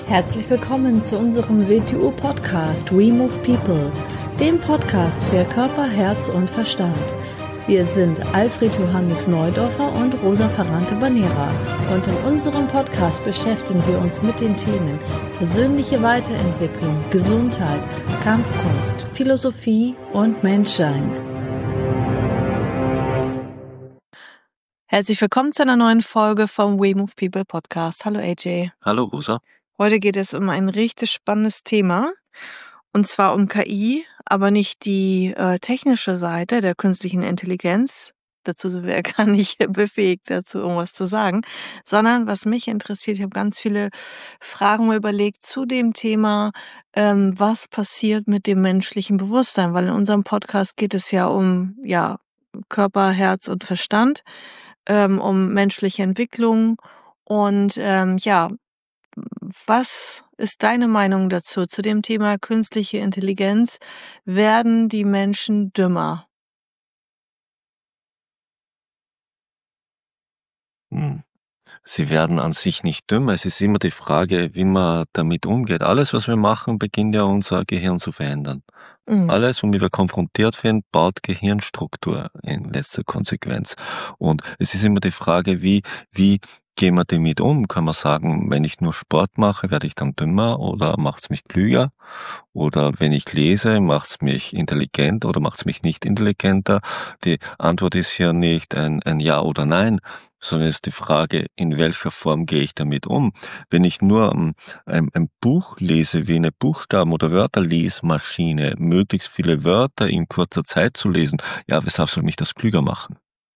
Herzlich willkommen zu unserem WTU-Podcast We Move People, dem Podcast für Körper, Herz und Verstand. Wir sind Alfred Johannes Neudorfer und Rosa Ferrante-Banera und in unserem Podcast beschäftigen wir uns mit den Themen persönliche Weiterentwicklung, Gesundheit, Kampfkunst, Philosophie und Menschsein. Herzlich willkommen zu einer neuen Folge vom We Move People Podcast. Hallo AJ. Hallo Rosa. Heute geht es um ein richtig spannendes Thema, und zwar um KI, aber nicht die technische Seite der künstlichen Intelligenz. Dazu sind wir ja gar nicht befähigt, dazu irgendwas zu sagen, sondern was mich interessiert, ich habe ganz viele Fragen mir überlegt zu dem Thema, was passiert mit dem menschlichen Bewusstsein, weil in unserem Podcast geht es ja um Körper, Herz und Verstand, um menschliche Entwicklung und was ist deine Meinung dazu, zu dem Thema künstliche Intelligenz? Werden die Menschen dümmer? Sie werden an sich nicht dümmer. Es ist immer die Frage, wie man damit umgeht. Alles, was wir machen, beginnt ja unser Gehirn zu verändern. Alles, womit wir konfrontiert werden, baut Gehirnstruktur in letzter Konsequenz. Und es ist immer die Frage, wie gehen wir damit um? Kann man sagen, wenn ich nur Sport mache, werde ich dann dümmer oder macht es mich klüger? Oder wenn ich lese, macht es mich intelligent oder macht es mich nicht intelligenter? Die Antwort ist ja nicht ein Ja oder Nein, sondern es ist die Frage, in welcher Form gehe ich damit um? Wenn ich nur ein Buch lese, wie eine Buchstaben- oder Wörterlesmaschine, möglichst viele Wörter in kurzer Zeit zu lesen, ja, weshalb soll mich das klüger machen?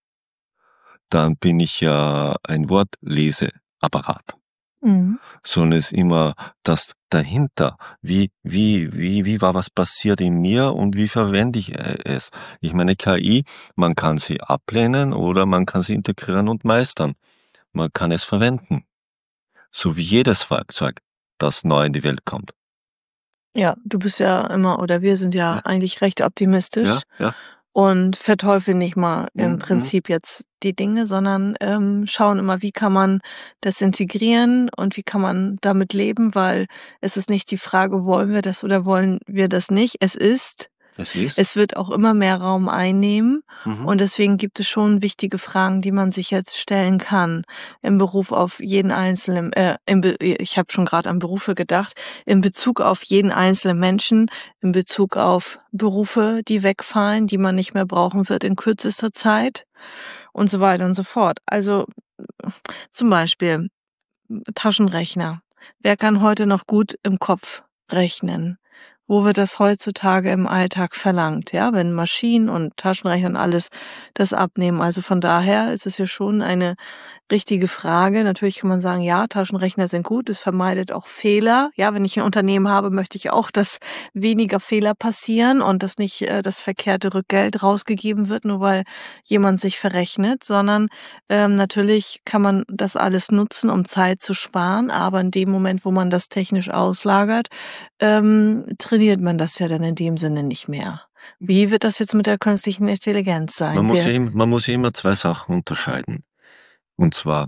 Dann bin ich ja ein Wortleseapparat. Sondern es ist immer das dahinter. Wie war was passiert in mir und wie verwende ich es? Ich meine, KI, man kann sie ablehnen oder man kann sie integrieren und meistern. Man kann es verwenden. So wie jedes Werkzeug, das neu in die Welt kommt. Ja, du bist ja immer, oder wir sind ja eigentlich recht optimistisch. Ja. Und verteufeln nicht mal im Prinzip jetzt die Dinge, sondern schauen immer, wie kann man das integrieren und wie kann man damit leben, weil es ist nicht die Frage, wollen wir das oder wollen wir das nicht. Es wird auch immer mehr Raum einnehmen und deswegen gibt es schon wichtige Fragen, die man sich jetzt stellen kann im Beruf auf jeden einzelnen, ich habe schon gerade an Berufe gedacht, in Bezug auf jeden einzelnen Menschen, in Bezug auf Berufe, die wegfallen, die man nicht mehr brauchen wird in kürzester Zeit und so weiter und so fort. Also zum Beispiel Taschenrechner. Wer kann heute noch gut im Kopf rechnen? Wo wird das heutzutage im Alltag verlangt, ja, wenn Maschinen und Taschenrechner und alles das abnehmen. Also von daher ist es ja schon eine richtige Frage. Natürlich kann man sagen, ja, Taschenrechner sind gut, es vermeidet auch Fehler. Ja, wenn ich ein Unternehmen habe, möchte ich auch, dass weniger Fehler passieren und dass nicht das verkehrte Rückgeld rausgegeben wird, nur weil jemand sich verrechnet, sondern natürlich kann man das alles nutzen, um Zeit zu sparen, aber in dem Moment, wo man das technisch auslagert, trainiert man das ja dann in dem Sinne nicht mehr. Wie wird das jetzt mit der künstlichen Intelligenz sein? Man muss immer zwei Sachen unterscheiden. Und zwar,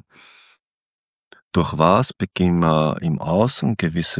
durch was beginnen wir im Außen gewisse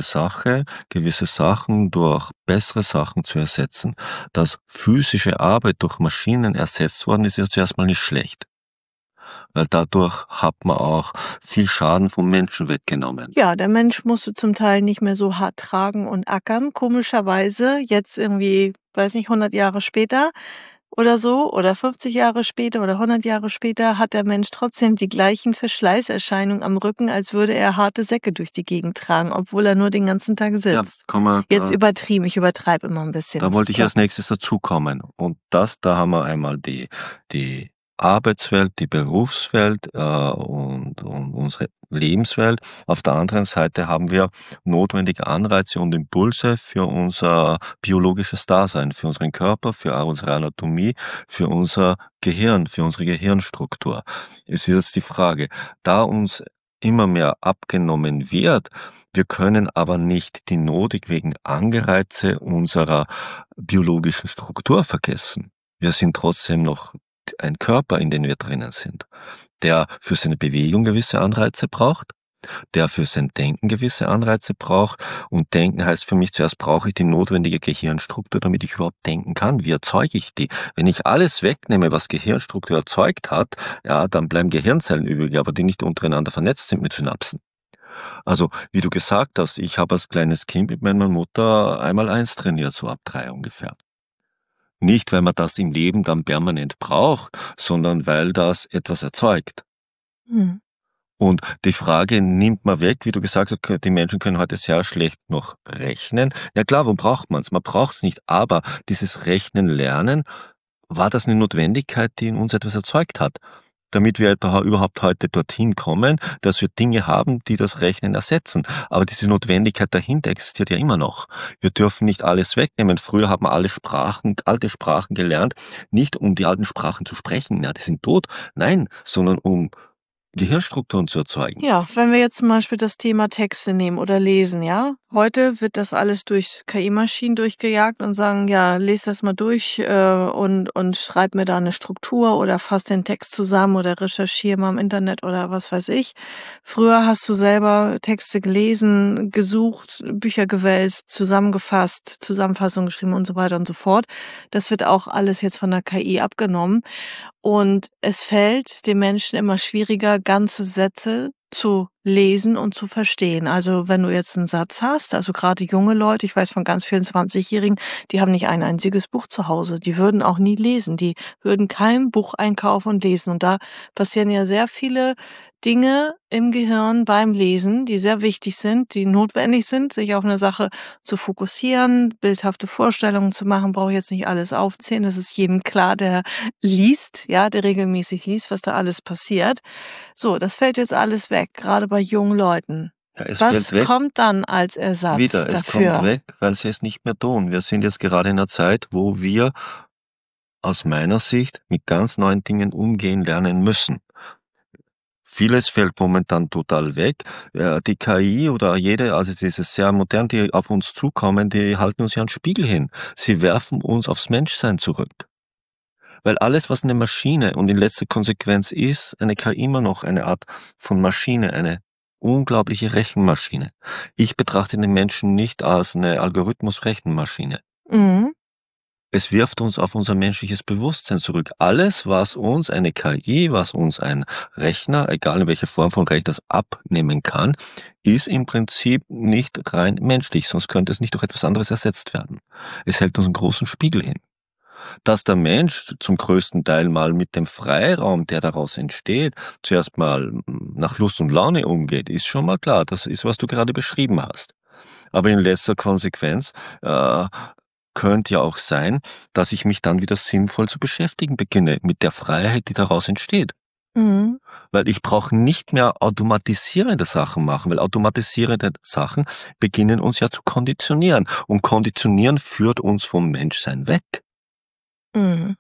Sachen durch bessere Sachen zu ersetzen. Dass physische Arbeit durch Maschinen ersetzt worden ist, ist zuerst mal nicht schlecht. Weil dadurch hat man auch viel Schaden vom Menschen weggenommen. Ja, der Mensch musste zum Teil nicht mehr so hart tragen und ackern. Komischerweise, jetzt irgendwie, 100 Jahre später oder so, oder 50 Jahre später oder 100 Jahre später, hat der Mensch trotzdem die gleichen Verschleißerscheinungen am Rücken, als würde er harte Säcke durch die Gegend tragen, obwohl er nur den ganzen Tag sitzt. Jetzt übertrieben, ich übertreibe immer ein bisschen. Da wollte ich als nächstes dazukommen. Und da haben wir einmal die Arbeitswelt, die Berufswelt und unsere Lebenswelt. Auf der anderen Seite haben wir notwendige Anreize und Impulse für unser biologisches Dasein, für unseren Körper, für unsere Anatomie, für unser Gehirn, für unsere Gehirnstruktur. Es ist jetzt die Frage, da uns immer mehr abgenommen wird, wir können aber nicht die notwendigen Anreize unserer biologischen Struktur vergessen. Wir sind trotzdem noch ein Körper, in dem wir drinnen sind, der für seine Bewegung gewisse Anreize braucht, der für sein Denken gewisse Anreize braucht. Und Denken heißt für mich, zuerst brauche ich die notwendige Gehirnstruktur, damit ich überhaupt denken kann. Wie erzeuge ich die? Wenn ich alles wegnehme, was Gehirnstruktur erzeugt hat, ja, dann bleiben Gehirnzellen übrig, aber die nicht untereinander vernetzt sind mit Synapsen. Also, wie du gesagt hast, ich habe als kleines Kind mit meiner Mutter einmal eins trainiert, so ab 3 ungefähr. Nicht, weil man das im Leben dann permanent braucht, sondern weil das etwas erzeugt. Mhm. Und die Frage nimmt man weg, wie du gesagt hast, die Menschen können heute sehr schlecht noch rechnen. Ja klar, wo braucht man's? Man braucht's nicht, aber dieses Rechnen lernen, war das eine Notwendigkeit, die in uns etwas erzeugt hat, damit wir überhaupt heute dorthin kommen, dass wir Dinge haben, die das Rechnen ersetzen. Aber diese Notwendigkeit dahinter existiert ja immer noch. Wir dürfen nicht alles wegnehmen. Früher haben wir alte Sprachen gelernt, nicht um die alten Sprachen zu sprechen, ja, die sind tot, nein, sondern um Gehirnstrukturen zu erzeugen. Ja, wenn wir jetzt zum Beispiel das Thema Texte nehmen oder Lesen, ja. Heute wird das alles durch KI-Maschinen durchgejagt und sagen, ja, lese das mal durch und schreib mir da eine Struktur oder fass den Text zusammen oder recherchiere mal im Internet oder was weiß ich. Früher hast du selber Texte gelesen, gesucht, Bücher gewälzt, zusammengefasst, Zusammenfassung geschrieben und so weiter und so fort. Das wird auch alles jetzt von der KI abgenommen. Und es fällt den Menschen immer schwieriger, ganze Sätze zu lesen und zu verstehen. Also wenn du jetzt einen Satz hast, also gerade junge Leute, ich weiß von ganz vielen 20-Jährigen, die haben nicht ein einziges Buch zu Hause. Die würden auch nie lesen. Die würden kein Buch einkaufen und lesen. Und da passieren ja sehr viele Dinge im Gehirn beim Lesen, die sehr wichtig sind, die notwendig sind, sich auf eine Sache zu fokussieren, bildhafte Vorstellungen zu machen, brauche ich jetzt nicht alles aufzählen. Das ist jedem klar, der liest, ja, der regelmäßig liest, was da alles passiert. So, das fällt jetzt alles weg, gerade bei jungen Leuten. Ja, es Was fällt weg. kommt dann als Ersatz Wieder, es dafür? kommt weg, weil sie es nicht mehr tun. Wir sind jetzt gerade in einer Zeit, wo wir aus meiner Sicht mit ganz neuen Dingen umgehen lernen müssen. Vieles fällt momentan total weg. Die KI oder also diese sehr modern, die auf uns zukommen, die halten uns ja einen Spiegel hin. Sie werfen uns aufs Menschsein zurück. Weil alles, was eine Maschine und in letzter Konsequenz ist, eine KI immer noch eine Art von Maschine, eine unglaubliche Rechenmaschine. Ich betrachte den Menschen nicht als eine Algorithmus-Rechenmaschine. Mhm. Es wirft uns auf unser menschliches Bewusstsein zurück. Alles, was uns eine KI, was uns ein Rechner, egal in welcher Form von Rechner, das abnehmen kann, ist im Prinzip nicht rein menschlich, sonst könnte es nicht durch etwas anderes ersetzt werden. Es hält uns einen großen Spiegel hin. Dass der Mensch zum größten Teil mal mit dem Freiraum, der daraus entsteht, zuerst mal nach Lust und Laune umgeht, ist schon mal klar. Das ist, was du gerade beschrieben hast. Aber in letzter Konsequenz könnte ja auch sein, dass ich mich dann wieder sinnvoll zu beschäftigen beginne mit der Freiheit, die daraus entsteht. Mhm. Weil ich brauche nicht mehr automatisierende Sachen machen, weil automatisierende Sachen beginnen uns ja zu konditionieren. Und Konditionieren führt uns vom Menschsein weg. Mhm.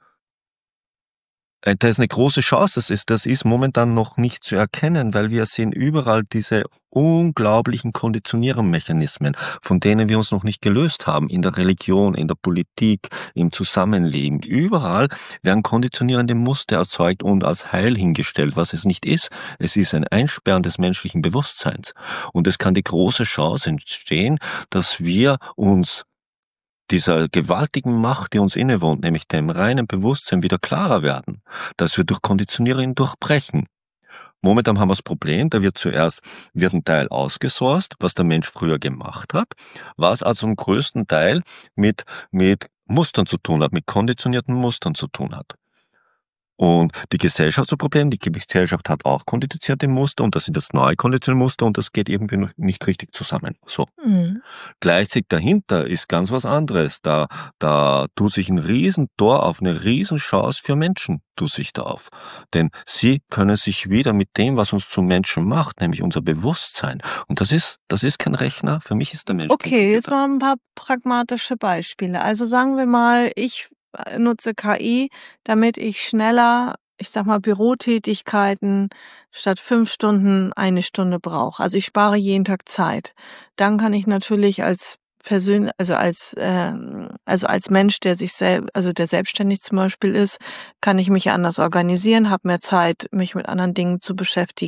Da ist eine große Chance, das ist momentan noch nicht zu erkennen, weil wir sehen überall diese unglaublichen Konditionierungsmechanismen, von denen wir uns noch nicht gelöst haben, in der Religion, in der Politik, im Zusammenleben. Überall werden konditionierende Muster erzeugt und als Heil hingestellt, was es nicht ist. Es ist ein Einsperren des menschlichen Bewusstseins. Und es kann die große Chance entstehen, dass wir uns dieser gewaltigen Macht, die uns innewohnt, nämlich dem reinen Bewusstsein, wieder klarer werden, dass wir durch Konditionierung durchbrechen. Momentan haben wir das Problem, da wird ein Teil ausgesourced, was der Mensch früher gemacht hat, was also im größten Teil mit Mustern zu tun hat, mit konditionierten Mustern zu tun hat. Und die Gesellschaft so Problem, die Gesellschaft hat auch konditionierte Muster und das sind das neue konditionierte Muster und das geht irgendwie nicht richtig zusammen. So. Mhm. Gleichzeitig dahinter ist ganz was anderes. Da tut sich ein Riesentor auf, eine Riesenchance für Menschen tut sich da auf. Denn sie können sich wieder mit dem, was uns zum Menschen macht, nämlich unser Bewusstsein. Und das ist kein Rechner. Für mich ist der Mensch. Okay, jetzt mal ein paar pragmatische Beispiele. Also sagen wir mal, ich nutze KI, damit ich schneller, ich sag mal, Bürotätigkeiten statt 5 Stunden 1 Stunde brauche. Also ich spare jeden Tag Zeit. Dann kann ich natürlich als als Mensch, der der selbstständig zum Beispiel ist, kann ich mich anders organisieren, habe mehr Zeit, mich mit anderen Dingen zu beschäftigen,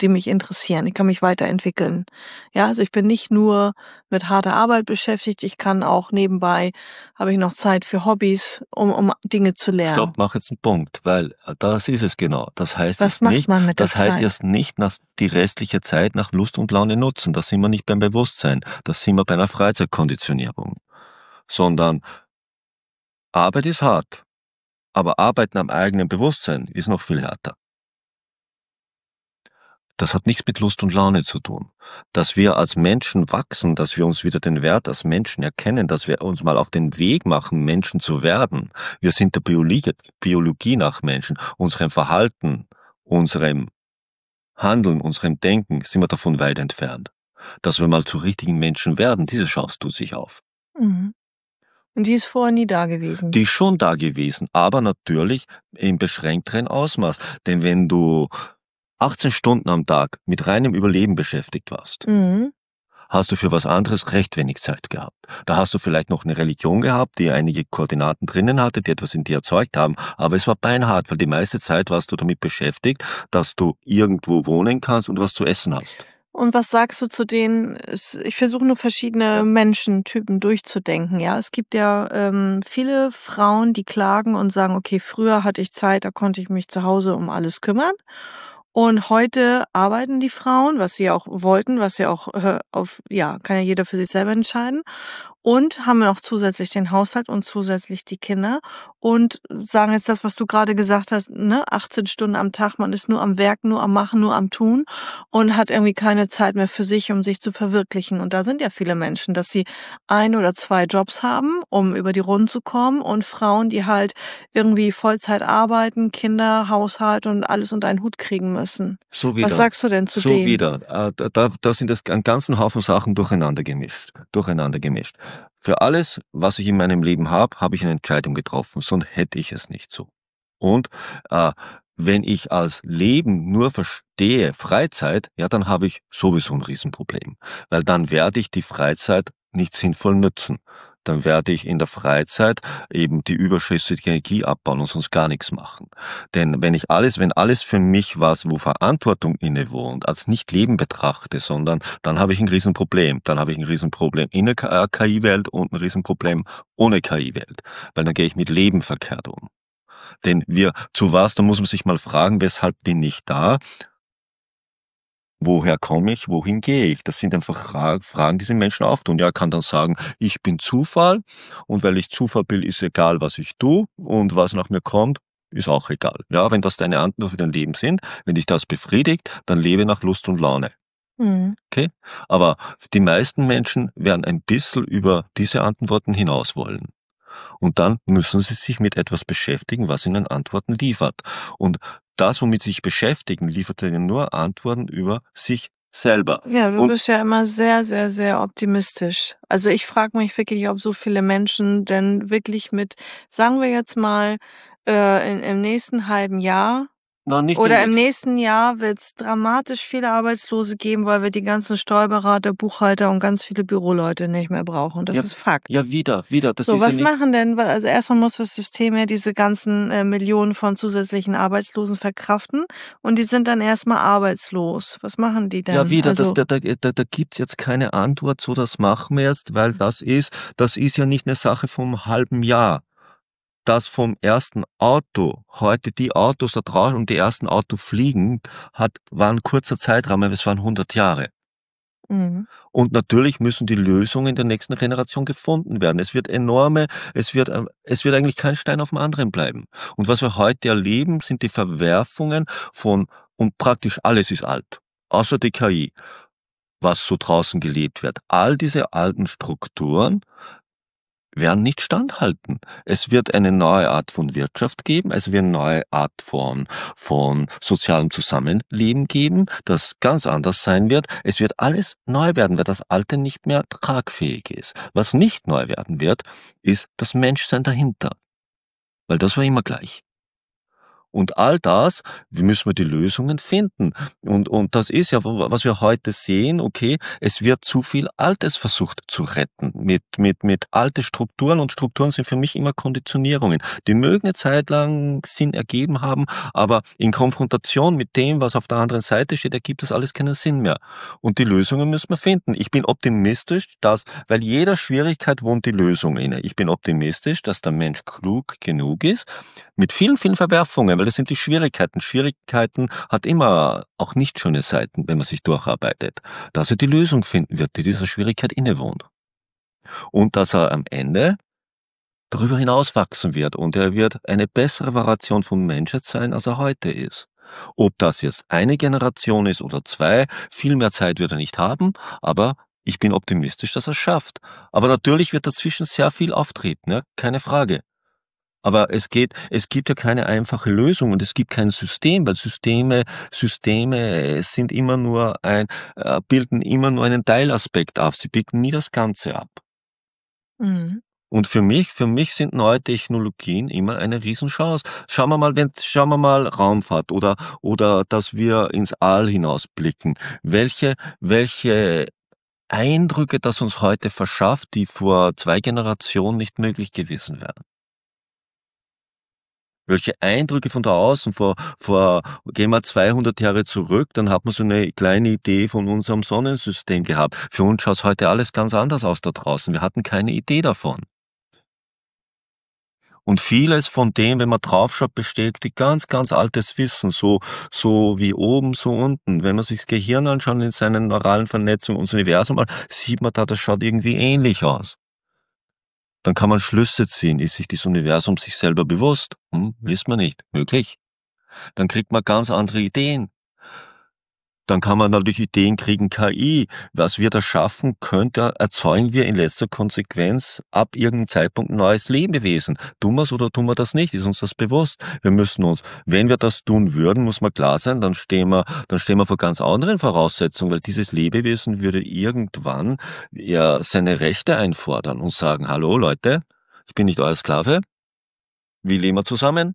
die mich interessieren. Ich kann mich weiterentwickeln. Ja, also ich bin nicht nur mit harter Arbeit beschäftigt, ich kann auch nebenbei, habe ich noch Zeit für Hobbys, um Dinge zu lernen. Stopp, mach jetzt einen Punkt, weil das ist es genau. Das heißt Was jetzt macht nicht, man mit der das heißt Zeit? jetzt nicht die restliche Zeit nach Lust und Laune nutzen. Da sind wir nicht beim Bewusstsein. Da sind wir bei einer Freizeitkonditionierung. Sondern Arbeit ist hart. Aber Arbeiten am eigenen Bewusstsein ist noch viel härter. Das hat nichts mit Lust und Laune zu tun. Dass wir als Menschen wachsen, dass wir uns wieder den Wert als Menschen erkennen, dass wir uns mal auf den Weg machen, Menschen zu werden. Wir sind der Biologie nach Menschen, unserem Verhalten, unserem Handeln, unserem Denken sind wir davon weit entfernt. Dass wir mal zu richtigen Menschen werden, diese Chance tut sich auf. Mhm. Und die ist vorher nie da gewesen. Die ist schon da gewesen, aber natürlich im beschränkteren Ausmaß. Denn wenn du 18 Stunden am Tag mit reinem Überleben beschäftigt warst, hast du für was anderes recht wenig Zeit gehabt. Da hast du vielleicht noch eine Religion gehabt, die einige Koordinaten drinnen hatte, die etwas in dir erzeugt haben, aber es war beinhart, weil die meiste Zeit warst du damit beschäftigt, dass du irgendwo wohnen kannst und was zu essen hast. Und was sagst du zu denen? Ich versuche nur verschiedene Menschentypen durchzudenken. Ja, es gibt ja viele Frauen, die klagen und sagen, okay, früher hatte ich Zeit, da konnte ich mich zu Hause um alles kümmern. Und heute arbeiten die Frauen, was sie auch wollten, was ja auch kann ja jeder für sich selber entscheiden. Und haben noch zusätzlich den Haushalt und zusätzlich die Kinder und sagen jetzt das, was du gerade gesagt hast, ne, 18 Stunden am Tag, man ist nur am Werk, nur am Machen, nur am Tun und hat irgendwie keine Zeit mehr für sich, um sich zu verwirklichen. Und da sind ja viele Menschen, dass sie 1 oder 2 Jobs haben, um über die Runden zu kommen und Frauen, die halt irgendwie Vollzeit arbeiten, Kinder, Haushalt und alles unter einen Hut kriegen müssen. So wieder. Was sagst du denn zu so denen? wieder. Da sind es einen ganzen Haufen Sachen durcheinander gemischt. Für alles, was ich in meinem Leben habe ich eine Entscheidung getroffen, sonst hätte ich es nicht so. Und wenn ich als Leben nur verstehe Freizeit, ja, dann habe ich sowieso ein Riesenproblem. Weil dann werde ich die Freizeit nicht sinnvoll nutzen. Dann werde ich in der Freizeit eben die überschüssige Energie abbauen und sonst gar nichts machen. Denn wenn alles für mich was, wo Verantwortung innewohnt, als nicht Leben betrachte, sondern dann habe ich ein Riesenproblem. Dann habe ich ein Riesenproblem in der KI-Welt und ein Riesenproblem ohne KI-Welt. Weil dann gehe ich mit Leben verkehrt um. Denn da muss man sich mal fragen, weshalb bin ich da? Woher komme ich? Wohin gehe ich? Das sind einfach Fragen, die sich Menschen auftun. Ja, kann dann sagen, ich bin Zufall und weil ich Zufall bin, ist egal, was ich tue und was nach mir kommt, ist auch egal. Ja, wenn das deine Antworten für dein Leben sind, wenn dich das befriedigt, dann lebe nach Lust und Laune. Okay? Aber die meisten Menschen werden ein bisschen über diese Antworten hinaus wollen. Und dann müssen sie sich mit etwas beschäftigen, was ihnen Antworten liefert. Und das, womit sie sich beschäftigen, liefert ihnen nur Antworten über sich selber. Ja, du bist ja immer sehr, sehr, sehr optimistisch. Also ich frage mich wirklich, ob so viele Menschen denn wirklich sagen wir jetzt mal, im nächsten halben Jahr oder im nächsten Jahr wird es dramatisch viele Arbeitslose geben, weil wir die ganzen Steuerberater, Buchhalter und ganz viele Büroleute nicht mehr brauchen. Das ist Fakt. Ja, wieder. Das So, ist was ja nicht, machen denn, also erstmal muss das System ja diese ganzen Millionen von zusätzlichen Arbeitslosen verkraften und die sind dann erstmal arbeitslos. Was machen die denn? Ja, wieder, Also, da gibt's jetzt keine Antwort, so das machen wir jetzt, weil das ist ja nicht eine Sache vom halben Jahr. Das vom ersten Auto, heute die Autos da draußen und die ersten Autos fliegen, war ein kurzer Zeitraum, aber es waren 100 Jahre. Und natürlich müssen die Lösungen in der nächsten Generation gefunden werden. Es wird eigentlich kein Stein auf dem anderen bleiben. Und was wir heute erleben, sind die Verwerfungen und praktisch alles ist alt. Außer die KI, was so draußen gelebt wird. All diese alten Strukturen werden nicht standhalten. Es wird eine neue Art von Wirtschaft geben, es wird eine neue Art von sozialem Zusammenleben geben, das ganz anders sein wird. Es wird alles neu werden, weil das Alte nicht mehr tragfähig ist. Was nicht neu werden wird, ist das Menschsein dahinter. Weil das war immer gleich. Und all das, wie müssen wir die Lösungen finden? Und das ist ja, was wir heute sehen, okay, es wird zu viel Altes versucht zu retten mit alte Strukturen, und Strukturen sind für mich immer Konditionierungen. Die mögen eine Zeit lang Sinn ergeben haben, aber in Konfrontation mit dem, was auf der anderen Seite steht, ergibt das alles keinen Sinn mehr. Und die Lösungen müssen wir finden. Ich bin optimistisch, weil jeder Schwierigkeit wohnt die Lösung inne. Ich bin optimistisch, dass der Mensch klug genug ist, mit vielen, vielen Verwerfungen, weil das sind die Schwierigkeiten. Schwierigkeiten hat immer auch nicht schöne Seiten, wenn man sich durcharbeitet. Dass er die Lösung finden wird, die dieser Schwierigkeit innewohnt. Und dass er am Ende darüber hinaus wachsen wird und er wird eine bessere Variation von Menschheit sein, als er heute ist. Ob das jetzt eine Generation ist oder zwei, viel mehr Zeit wird er nicht haben, aber ich bin optimistisch, dass er es schafft. Aber natürlich wird dazwischen sehr viel auftreten, ja, keine Frage. Aber es gibt ja keine einfache Lösung und es gibt kein System, weil Systeme sind immer nur bilden immer nur einen Teilaspekt ab. Sie bilden nie das Ganze ab. Mhm. Und für mich sind neue Technologien immer eine Riesenchance. Schauen wir mal Raumfahrt oder dass wir ins All hinausblicken. Welche Eindrücke das uns heute verschafft, die vor 2 Generationen nicht möglich gewesen wären. Welche Eindrücke von da außen gehen wir 200 Jahre zurück, dann hat man so eine kleine Idee von unserem Sonnensystem gehabt. Für uns schaut heute alles ganz anders aus da draußen. Wir hatten keine Idee davon. Und vieles von dem, wenn man draufschaut, bestätigt ganz, ganz altes Wissen, so wie oben, so unten. Wenn man sich das Gehirn anschaut in seinen neuralen Vernetzungen und das Universum, sieht man da, das schaut irgendwie ähnlich aus. Dann kann man Schlüsse ziehen. Ist sich das Universum sich selber bewusst? Wissen wir nicht. Möglich. Dann kriegt man ganz andere Ideen. Dann kann man natürlich Ideen kriegen, KI. Was wir da schaffen, erzeugen wir in letzter Konsequenz ab irgendeinem Zeitpunkt ein neues Lebewesen. Tun wir es oder tun wir das nicht? Ist uns das bewusst? Wir müssen uns, wenn wir das tun würden, muss man klar sein, dann stehen wir vor ganz anderen Voraussetzungen, weil dieses Lebewesen würde irgendwann ja seine Rechte einfordern und sagen, hallo Leute, ich bin nicht euer Sklave. Wie leben wir zusammen?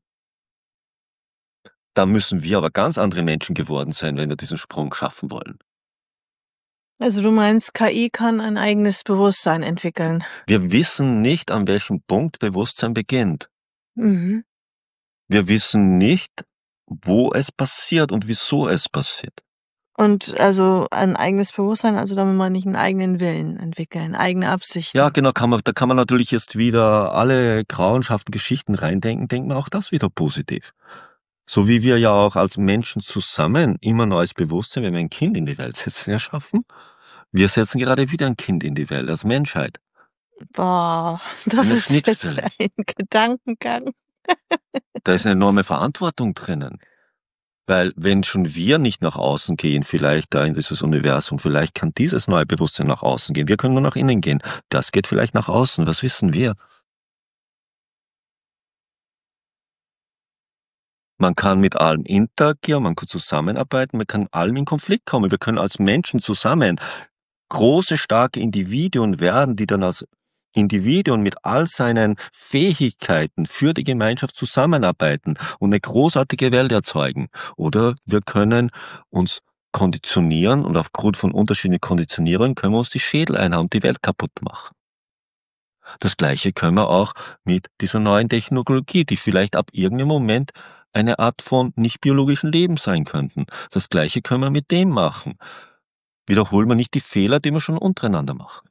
Da müssen wir aber ganz andere Menschen geworden sein, wenn wir diesen Sprung schaffen wollen. Also du meinst, KI kann ein eigenes Bewusstsein entwickeln? Wir wissen nicht, an welchem Punkt Bewusstsein beginnt. Mhm. Wir wissen nicht, wo es passiert und wieso es passiert. Und also ein eigenes Bewusstsein, also damit man nicht einen eigenen Willen entwickeln, eigene Absichten. Ja, genau, da kann man natürlich jetzt wieder alle grauenhaften Geschichten reindenken, denkt man auch das wieder positiv. So wie wir ja auch als Menschen zusammen immer neues Bewusstsein, wenn wir ein Kind in die Welt setzen, erschaffen. Wir setzen gerade wieder ein Kind in die Welt, als Menschheit. Boah, das ist jetzt ein Gedankengang. Da ist eine enorme Verantwortung drinnen. Weil wenn schon wir nicht nach außen gehen, vielleicht da in dieses Universum, vielleicht kann dieses neue Bewusstsein nach außen gehen. Wir können nur nach innen gehen. Das geht vielleicht nach außen. Was wissen wir? Man kann mit allem interagieren, man kann zusammenarbeiten, man kann mit allem in Konflikt kommen. Wir können als Menschen zusammen große, starke Individuen werden, die dann als Individuen mit all seinen Fähigkeiten für die Gemeinschaft zusammenarbeiten und eine großartige Welt erzeugen. Oder wir können uns konditionieren und aufgrund von unterschiedlichen Konditionierungen können wir uns die Schädel einhauen und die Welt kaputt machen. Das Gleiche können wir auch mit dieser neuen Technologie, die vielleicht ab irgendeinem Moment eine Art von nicht biologischen Leben sein könnten. Das Gleiche können wir mit dem machen. Wiederholen wir nicht die Fehler, die wir schon untereinander machen.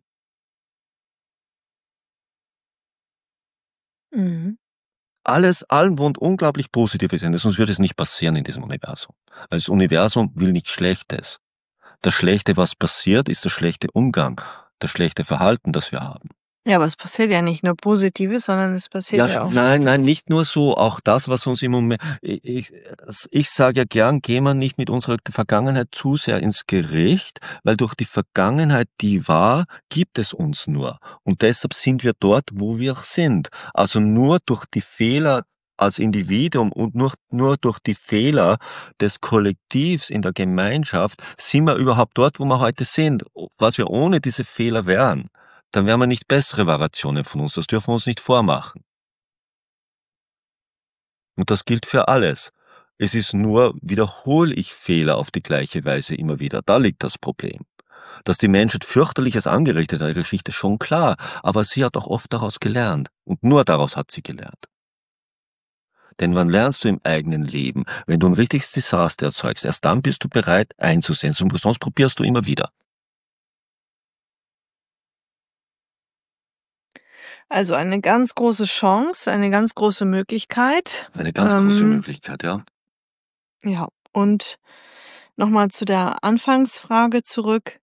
Mhm. Allem wohnt unglaublich Positives inne, sonst würde es nicht passieren in diesem Universum. Weil das Universum will nichts Schlechtes. Das Schlechte, was passiert, ist der schlechte Umgang, das schlechte Verhalten, das wir haben. Ja, aber es passiert ja nicht nur Positives, sondern es passiert ja auch. Nein, nicht nur so, auch das, was uns im Moment, ich sage ja gern, gehen wir nicht mit unserer Vergangenheit zu sehr ins Gericht, weil durch die Vergangenheit, die war, gibt es uns nur. Und deshalb sind wir dort, wo wir sind. Also nur durch die Fehler als Individuum und nur durch die Fehler des Kollektivs in der Gemeinschaft sind wir überhaupt dort, wo wir heute sind. Was wir ohne diese Fehler wären, dann wären wir nicht bessere Variationen von uns. Das dürfen wir uns nicht vormachen. Und das gilt für alles. Es ist nur, wiederhole ich Fehler auf die gleiche Weise immer wieder. Da liegt das Problem. Dass die Menschheit fürchterliches angerichtet hat, ihre Geschichte ist schon klar, aber sie hat auch oft daraus gelernt. Und nur daraus hat sie gelernt. Denn wann lernst du im eigenen Leben? Wenn du ein richtiges Desaster erzeugst, erst dann bist du bereit einzusehen, sonst probierst du immer wieder. Also eine ganz große Chance, eine ganz große Möglichkeit. Eine ganz große Möglichkeit, ja. Ja, und nochmal zu der Anfangsfrage zurück.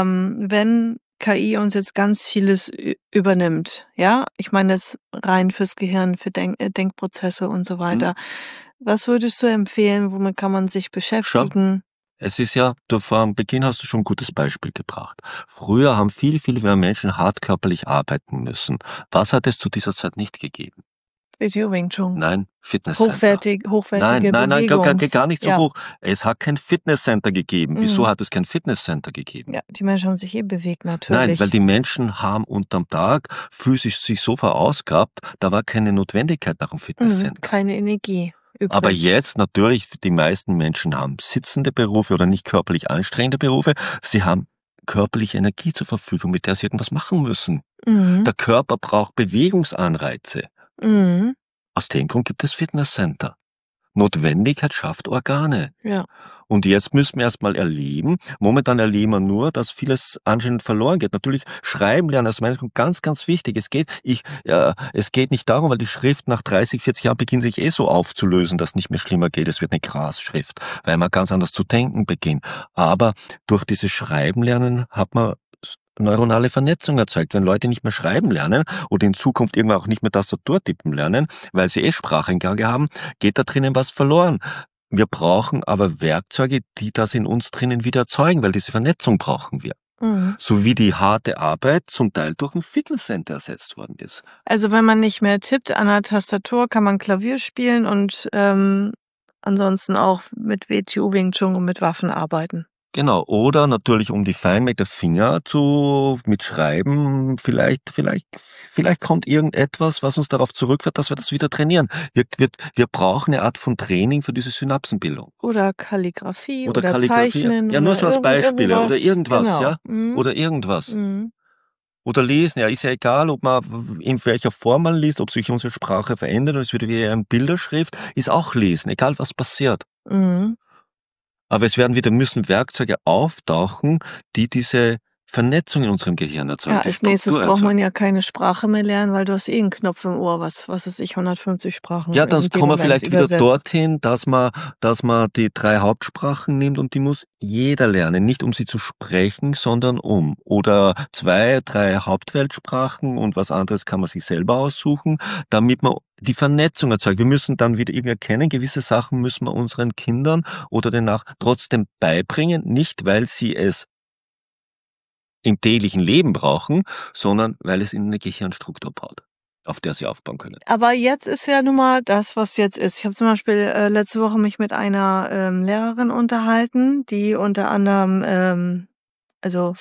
Wenn KI uns jetzt ganz vieles übernimmt, ja, ich meine das rein fürs Gehirn, für Denkprozesse und so weiter. Was würdest du empfehlen, womit kann man sich beschäftigen? Es ist ja, vor Beginn hast du schon ein gutes Beispiel gebracht. Früher haben viele mehr Menschen hart körperlich arbeiten müssen. Was hat es zu dieser Zeit nicht gegeben? Video Wing Chun. Nein, Fitnesscenter. Hochwertige Nein, gar nicht so hoch. Es hat kein Fitnesscenter gegeben. Wieso hat es kein Fitnesscenter gegeben? Ja, die Menschen haben sich bewegt, natürlich. Nein, weil die Menschen haben unterm Tag physisch sich so verausgabt, da war keine Notwendigkeit nach dem Fitnesscenter. Keine Energie übrig. Aber jetzt natürlich, die meisten Menschen haben sitzende Berufe oder nicht körperlich anstrengende Berufe. Sie haben körperliche Energie zur Verfügung, mit der sie irgendwas machen müssen. Der Körper braucht Bewegungsanreize. Aus dem Grund gibt es Fitnesscenter. Notwendigkeit schafft Organe. Ja. Und jetzt müssen wir erstmal erleben, momentan erleben wir nur, dass vieles anscheinend verloren geht. Natürlich schreiben lernen, das ist ganz, ganz wichtig. Es geht nicht darum, weil die Schrift nach 30, 40 Jahren beginnt sich so aufzulösen, dass es nicht mehr schlimmer geht. Es wird eine Grasschrift, weil man ganz anders zu denken beginnt. Aber durch dieses Schreiben lernen hat man neuronale Vernetzung erzeugt. Wenn Leute nicht mehr schreiben lernen oder in Zukunft irgendwann auch nicht mehr Tastatur tippen lernen, weil sie Spracheingabe haben, geht da drinnen was verloren. Wir brauchen aber Werkzeuge, die das in uns drinnen wieder erzeugen, weil diese Vernetzung brauchen wir. So wie die harte Arbeit zum Teil durch ein Fitnesscenter ersetzt worden ist. Also wenn man nicht mehr tippt an der Tastatur, kann man Klavier spielen und ansonsten auch mit WTO Wing Chun und mit Waffen arbeiten. Genau, oder natürlich um die Feinheit der Finger mit Schreiben, vielleicht kommt irgendetwas, was uns darauf zurückführt, dass wir das wieder trainieren. Wir brauchen eine Art von Training für diese Synapsenbildung. Oder Kalligrafie oder Zeichnen. Ja, nur so als Beispiele oder irgendwas, genau. Ja. Oder irgendwas. Oder lesen, ja, ist ja egal, ob man in welcher Form man liest, ob sich unsere Sprache verändert und es wird wieder eine Bilderschrift, ist auch lesen, egal was passiert. Aber müssen Werkzeuge auftauchen, die diese Vernetzung in unserem Gehirn erzeugen. Ja, als nächstes braucht man ja keine Sprache mehr lernen, weil du hast einen Knopf im Ohr, was ist 150 Sprachen. Ja, dann kommen wir vielleicht wieder dorthin, dass man die 3 Hauptsprachen nimmt und die muss jeder lernen, nicht um sie zu sprechen, sondern um. Oder 2, 3 Hauptweltsprachen und was anderes kann man sich selber aussuchen, damit man die Vernetzung erzeugt. Wir müssen dann wieder irgendwie erkennen, gewisse Sachen müssen wir unseren Kindern oder danach trotzdem beibringen, nicht weil sie es im täglichen Leben brauchen, sondern weil es ihnen eine Gehirnstruktur baut, auf der sie aufbauen können. Aber jetzt ist ja nun mal das, was jetzt ist. Ich habe zum Beispiel letzte Woche mich mit einer Lehrerin unterhalten, die unter anderem also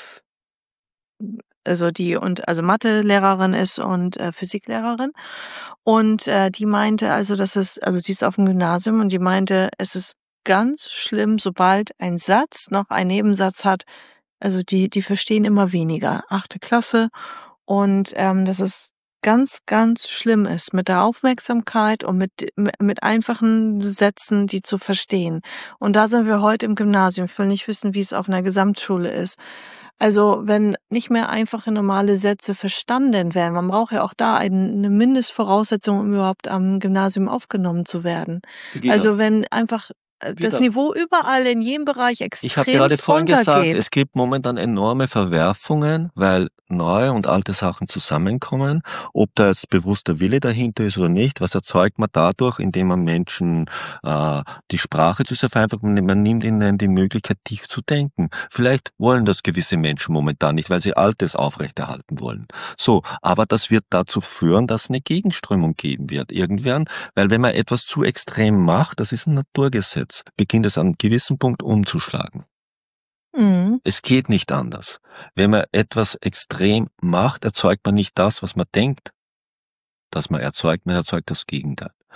Mathe-Lehrerin ist und Physiklehrerin. Und die meinte die ist auf dem Gymnasium und die meinte, es ist ganz schlimm, sobald ein Satz noch einen Nebensatz hat. Also die verstehen immer weniger. 8. Klasse. Und dass es ganz, ganz schlimm ist mit der Aufmerksamkeit und mit einfachen Sätzen, die zu verstehen. Und da sind wir heute im Gymnasium. Ich will nicht wissen, wie es auf einer Gesamtschule ist. Also wenn nicht mehr einfache normale Sätze verstanden werden, man braucht ja auch da eine Mindestvoraussetzung, um überhaupt am Gymnasium aufgenommen zu werden. Also wenn einfach das Niveau überall in jedem Bereich extrem Ich habe gerade vorhin gesagt, es gibt momentan enorme Verwerfungen, weil neue und alte Sachen zusammenkommen. Ob da jetzt bewusster Wille dahinter ist oder nicht, was erzeugt man dadurch, indem man Menschen die Sprache zu sehr vereinfacht, man nimmt ihnen die Möglichkeit, tief zu denken. Vielleicht wollen das gewisse Menschen momentan nicht, weil sie Altes aufrechterhalten wollen. So, aber das wird dazu führen, dass es eine Gegenströmung geben wird irgendwann, weil wenn man etwas zu extrem macht, das ist ein Naturgesetz, beginnt es an einem gewissen Punkt umzuschlagen. Es geht nicht anders. Wenn man etwas extrem macht, erzeugt man nicht das, was man denkt, dass man erzeugt das Gegenteil.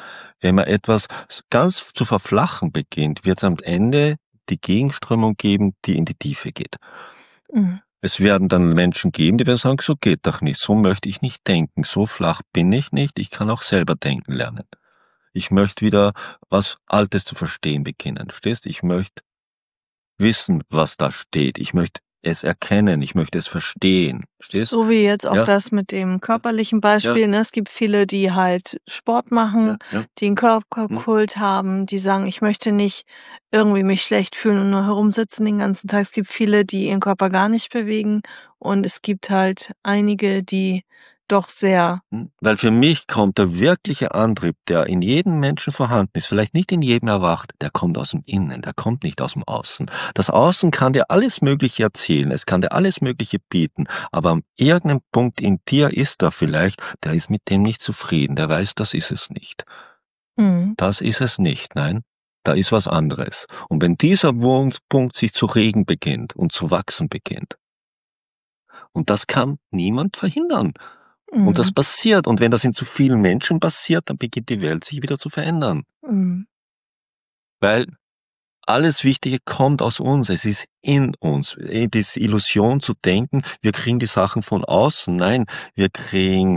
Wenn man etwas ganz zu verflachen beginnt, wird es am Ende die Gegenströmung geben, die in die Tiefe geht. Es werden dann Menschen geben, die werden sagen, so geht doch nicht, so möchte ich nicht denken, so flach bin ich nicht, ich kann auch selber denken lernen. Ich möchte wieder was Altes zu verstehen beginnen, verstehst? Ich möchte wissen, was da steht, ich möchte es erkennen, ich möchte es verstehen, verstehst? So wie jetzt auch das mit dem körperlichen Beispiel, ne? Es gibt viele, die halt Sport machen, die einen Körperkult haben, die sagen, ich möchte nicht irgendwie mich schlecht fühlen und nur herumsitzen den ganzen Tag. Es gibt viele, die ihren Körper gar nicht bewegen und es gibt halt einige, die doch sehr. Weil für mich kommt der wirkliche Antrieb, der in jedem Menschen vorhanden ist, vielleicht nicht in jedem erwacht, der kommt aus dem Innen, der kommt nicht aus dem Außen. Das Außen kann dir alles Mögliche erzählen, es kann dir alles Mögliche bieten, aber an irgendeinem Punkt in dir ist da vielleicht, der ist mit dem nicht zufrieden, der weiß, das ist es nicht. Das ist es nicht, nein. Da ist was anderes. Und wenn dieser Punkt sich zu regen beginnt und zu wachsen beginnt, und das kann niemand verhindern. Und das passiert. Und wenn das in zu vielen Menschen passiert, dann beginnt die Welt sich wieder zu verändern. Weil alles Wichtige kommt aus uns. Es ist in uns. Diese Illusion zu denken, wir kriegen die Sachen von außen. Nein, wir kriegen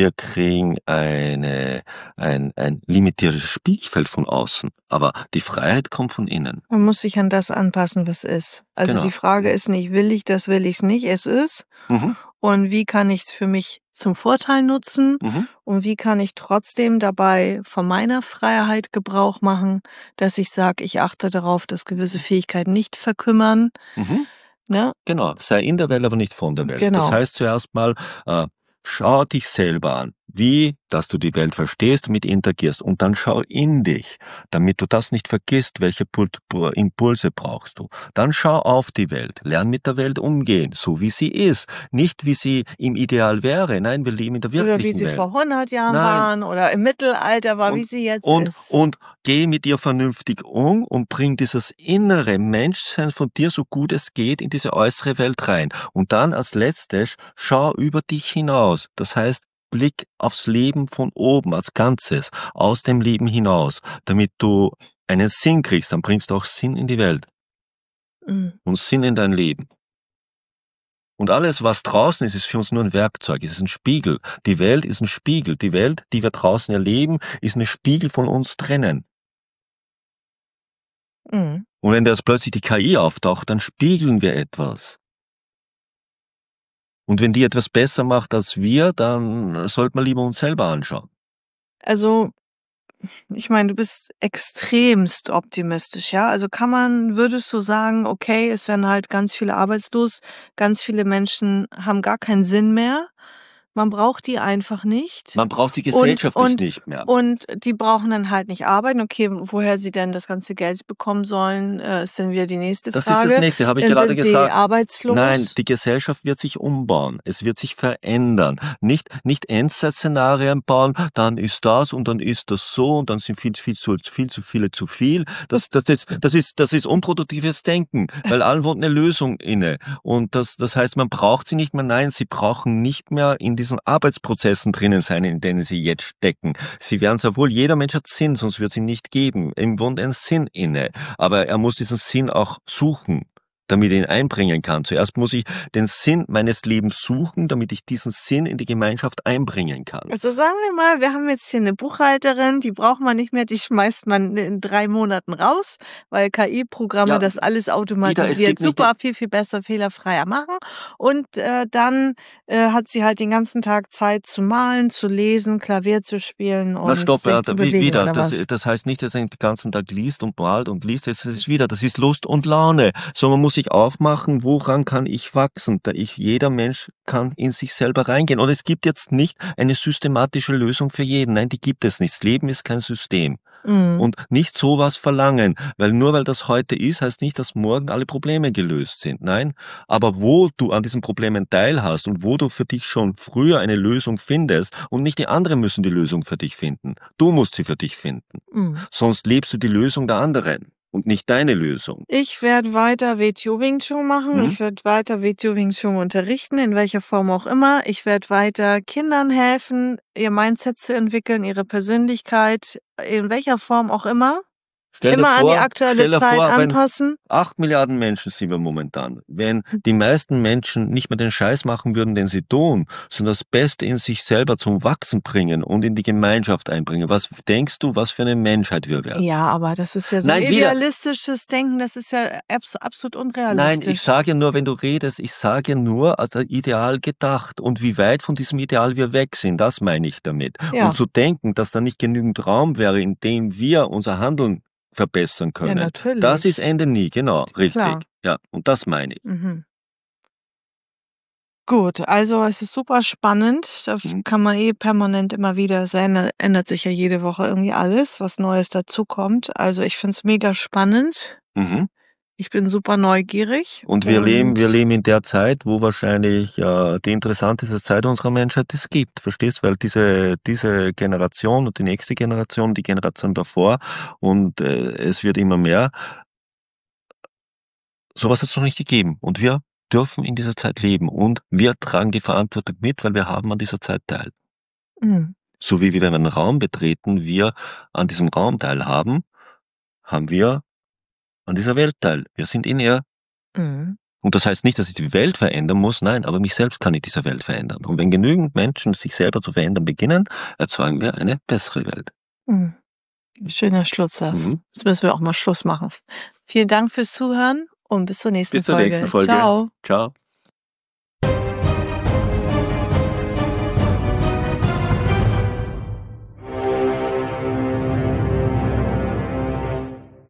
ein limitiertes Spielfeld von außen. Aber die Freiheit kommt von innen. Man muss sich an das anpassen, was ist. Also Die Frage ist nicht, will ich das, will ich es nicht. Es ist. Und wie kann ich es für mich zum Vorteil nutzen? Und wie kann ich trotzdem dabei von meiner Freiheit Gebrauch machen, dass ich sage, ich achte darauf, dass gewisse Fähigkeiten nicht verkümmern. Ne? Genau, sei in der Welt, aber nicht von der Welt. Genau. Das heißt zuerst mal, schau dich selber an. Wie, dass du die Welt verstehst und mit interagierst. Und dann schau in dich, damit du das nicht vergisst, welche Impulse brauchst du. Dann schau auf die Welt. Lern mit der Welt umgehen, so wie sie ist. Nicht wie sie im Ideal wäre. Nein, wir leben in der wirklichen Welt. Oder wie sie vor 100 Jahren waren oder im Mittelalter war, wie sie jetzt ist. Und geh mit ihr vernünftig um und bring dieses innere Menschsein von dir, so gut es geht, in diese äußere Welt rein. Und dann als letztes, schau über dich hinaus. Das heißt, Blick aufs Leben von oben als Ganzes, aus dem Leben hinaus, damit du einen Sinn kriegst, dann bringst du auch Sinn in die Welt und Sinn in dein Leben. Und alles, was draußen ist, ist für uns nur ein Werkzeug, es ist ein Spiegel. Die Welt ist ein Spiegel. Die Welt, die wir draußen erleben, ist ein Spiegel von uns drinnen. Und wenn da jetzt plötzlich die KI auftaucht, dann spiegeln wir etwas. Und wenn die etwas besser macht als wir, dann sollte man lieber uns selber anschauen. Also, ich meine, du bist extremst optimistisch, ja? Also würdest du sagen, okay, es werden halt ganz viele arbeitslos, ganz viele Menschen haben gar keinen Sinn mehr. Man braucht die einfach nicht. Man braucht sie gesellschaftlich nicht mehr. Und die brauchen dann halt nicht arbeiten. Okay, woher sie denn das ganze Geld bekommen sollen, ist dann wieder die nächste Frage. Das ist das Nächste, habe ich dann gerade sind gesagt. Sie arbeitslos? Nein, die Gesellschaft wird sich umbauen. Es wird sich verändern. Nicht Endzeit-Szenarien bauen, dann ist das und dann ist das so und dann sind viel zu viele zu viel. Das ist unproduktives Denken, weil allen wohnt eine Lösung inne. Und das heißt, man braucht sie nicht mehr. Nein, sie brauchen nicht mehr in diesen Arbeitsprozessen drinnen sein, in denen sie jetzt stecken. Sie werden sehr wohl, jeder Mensch hat Sinn, sonst wird es ihn nicht geben. Ihm wohnt ein Sinn inne. Aber er muss diesen Sinn auch suchen, damit ich ihn einbringen kann. Zuerst muss ich den Sinn meines Lebens suchen, damit ich diesen Sinn in die Gemeinschaft einbringen kann. Also sagen wir mal, wir haben jetzt hier eine Buchhalterin, die braucht man nicht mehr, die schmeißt man in 3 Monaten raus, weil KI-Programme das alles automatisiert super, viel besser, fehlerfreier machen. Und dann hat sie halt den ganzen Tag Zeit zu malen, zu lesen, Klavier zu spielen und sich zu bewegen, wieder. Oder was? Das heißt nicht, dass er den ganzen Tag liest und malt und liest. Das ist Lust und Laune. So, man muss sich aufmachen, woran kann ich wachsen? Jeder Mensch kann in sich selber reingehen. Und es gibt jetzt nicht eine systematische Lösung für jeden. Nein, die gibt es nicht. Das Leben ist kein System. Und nicht sowas verlangen, weil nur weil das heute ist, heißt nicht, dass morgen alle Probleme gelöst sind. Nein, aber wo du an diesen Problemen teilhast und wo du für dich schon früher eine Lösung findest und nicht die anderen müssen die Lösung für dich finden. Du musst sie für dich finden. Sonst lebst du die Lösung der anderen. und nicht deine Lösung. Ich werde weiter WTO Wing Chun machen. Ich werde weiter WTO Wing Chun unterrichten, in welcher Form auch immer. Ich werde weiter Kindern helfen, ihr Mindset zu entwickeln, ihre Persönlichkeit, in welcher Form auch immer. Immer an die aktuelle Zeit anpassen. 8 Milliarden Menschen sind wir momentan. Wenn die meisten Menschen nicht mehr den Scheiß machen würden, den sie tun, sondern das Beste in sich selber zum Wachsen bringen und in die Gemeinschaft einbringen, was denkst du, was für eine Menschheit wir wären? Ja, aber das ist ja so ein idealistisches Denken, das ist ja absolut unrealistisch. Nein, ich sage nur, wenn du redest, ich sage nur, als Ideal gedacht und wie weit von diesem Ideal wir weg sind, das meine ich damit. Ja. Und zu denken, dass da nicht genügend Raum wäre, in dem wir unser Handeln verbessern können. Ja, natürlich. Das ist Ende nie, genau, richtig. Klar. Ja, und das meine ich. Gut, also es ist super spannend. Da kann man permanent immer wieder sein. Ändert sich ja jede Woche irgendwie alles, was Neues dazukommt. Also ich finde es mega spannend. Ich bin super neugierig. Und wir leben in der Zeit, wo wahrscheinlich die interessanteste Zeit unserer Menschheit es gibt. Verstehst? Weil diese Generation und die nächste Generation, die Generation davor und es wird immer mehr. Sowas hat es noch nicht gegeben. Und wir dürfen in dieser Zeit leben. Und wir tragen die Verantwortung mit, weil wir haben an dieser Zeit teil. So wie wir, wenn wir einen Raum betreten, wir an diesem Raum teilhaben, haben wir an dieser Welt teil. Wir sind in ihr. Und das heißt nicht, dass ich die Welt verändern muss, nein, aber mich selbst kann ich dieser Welt verändern. Und wenn genügend Menschen sich selber zu verändern beginnen, erzeugen wir eine bessere Welt. Schöner Schlusssatz. Jetzt müssen wir auch mal Schluss machen. Vielen Dank fürs Zuhören und bis zur nächsten Folge. Ciao. Ciao.